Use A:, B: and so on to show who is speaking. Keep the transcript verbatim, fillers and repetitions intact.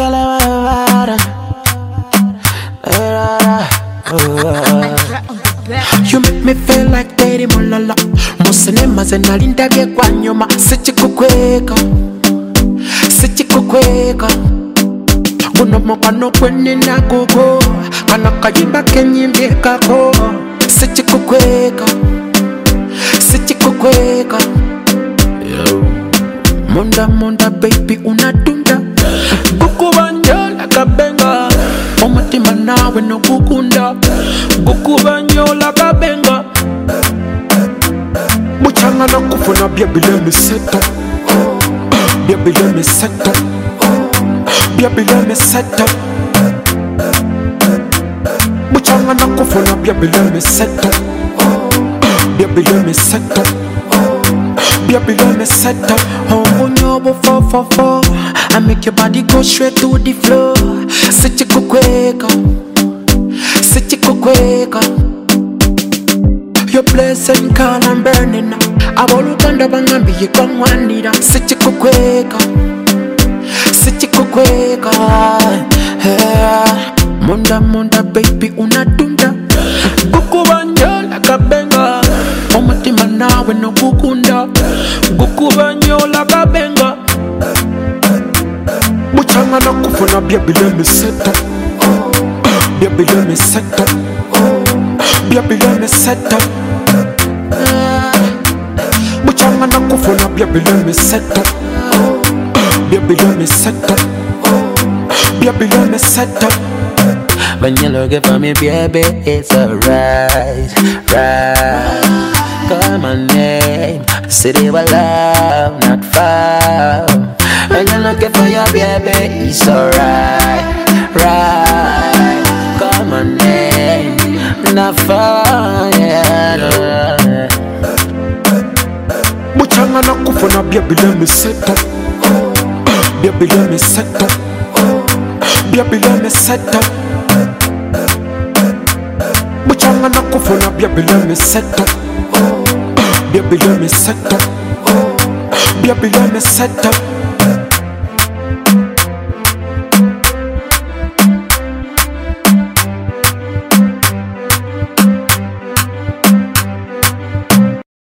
A: You make me feel like Teddy Molala. Musinema zenalinda bye kwa nyuma. Sichikukweka, sichikukweka. Guno mukano kwenye na gogo. Kana kayimba kenyimbye kako. Sichikukweka, sichikukweka. Monda monda baby unatunda. Gukubanyola kabenga. Omutima nawe no gukunda. Gukubanyola kabenga. Muchanga na kufuna baby let me set up. Baby let me set up. Baby let me set up. Muchanga na kufuna baby let me set up. Baby let me set up. Baby let me set up. Oh no, four four four. I make your body go straight to the floor. Sichikukweka, sichikukweka. Your blessing call I'm burning. Abolukanda bangambi yikongwanira. Sichikukweka, sichikukweka. Monda monda baby unatunda. Gukubanyola kabenga. Omutima nawe no gukunda. Gukubanyola kabenga. Muchanga na kufuna baby let me set up. Baby let me set up. Baby let me set up. Muchanga na kufuna baby let me set up. Baby let me set up. Baby let me set up.
B: When you're looking for me, baby, it's alright, right. Call my name, city where love not far. When you're looking for your baby, it's alright, right. Call my name, not far, yeah.
A: Muchanga na kufuna baby let me set up. Baby let me set up. Baby let me set up. Muchanga na kufuna baby let me set up. Baby let me set up. Baby let me set up.